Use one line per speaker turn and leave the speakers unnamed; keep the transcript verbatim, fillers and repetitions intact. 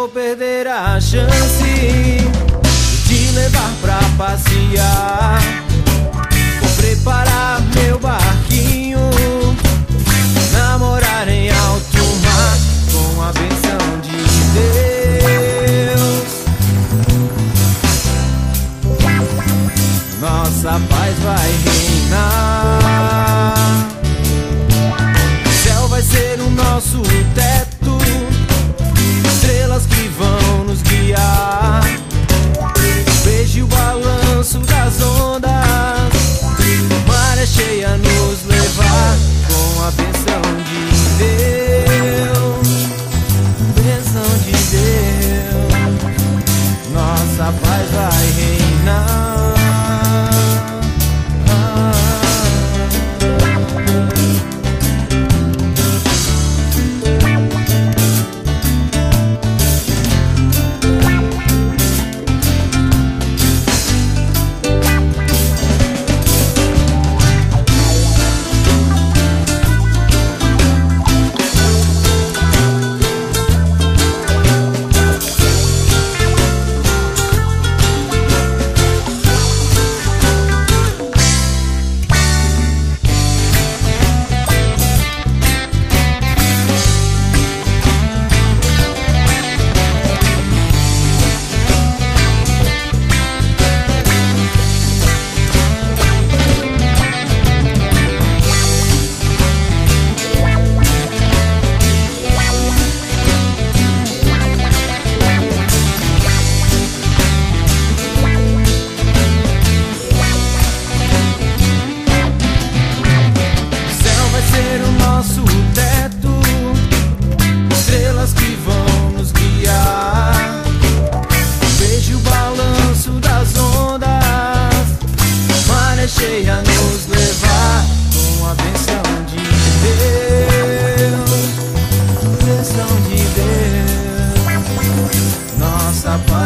vou perder a chance de levar pra passear. Vou preparar meu barquinho, namorar em alto mar com a benção de Deus. Nossa paz vai reinar. O céu vai ser o nosso teto, estrelas que vão nos guiar. Veja o balanço das ondas, maré cheia nos levar com a benção de Deus. Benção de Deus, nossa paz vai reinar. Cheia nos levar com a benção de Deus. Benção de Deus, nossa paz.